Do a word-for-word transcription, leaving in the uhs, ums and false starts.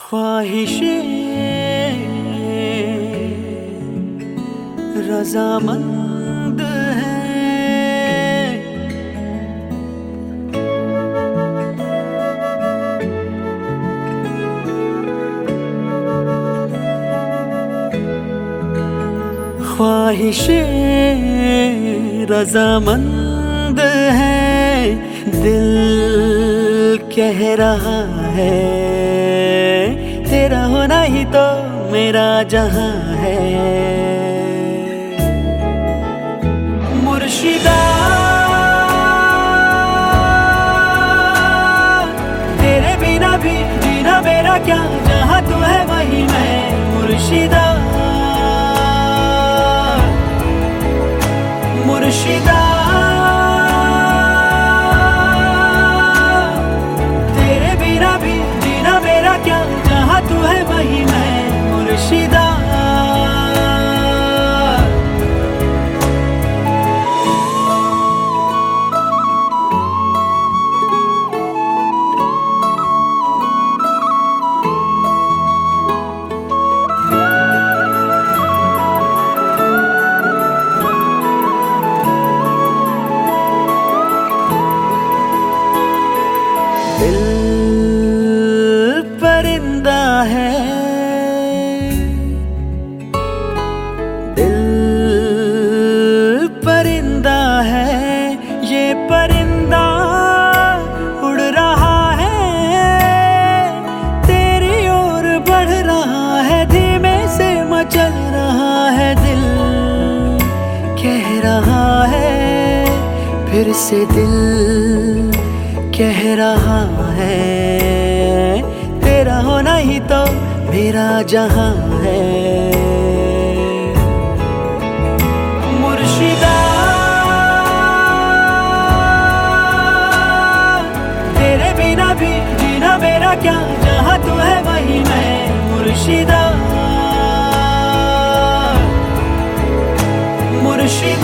ख्वाहिशें रज़ामंद हैं, ख्वाहिशें रज़ामंद हैं, दिल कह रहा है तेरा होना ही तो मेरा जहां है। मुर्शिदा तेरे बिना भी जीना मेरा क्या, जहां तू है वहीं मैं। मुर्शिदा मुर्शिदा तेरे बिना भी जीना मेरा क्या, जहां तू है वहीं मैं। मुर्शिदा दिल परिंदा है, दिल परिंदा है, ये परिंदा उड़ रहा है, तेरी ओर बढ़ रहा है, धीमे से मचल रहा है। दिल कह रहा है फिर से, दिल कह रहा है तेरा होना ही तो मेरा जहां है। मुर्शिदा तेरे बिना भी जीना मेरा क्या, जहां तू है वहीं मैं। मुर्शिदा मुर्शिदा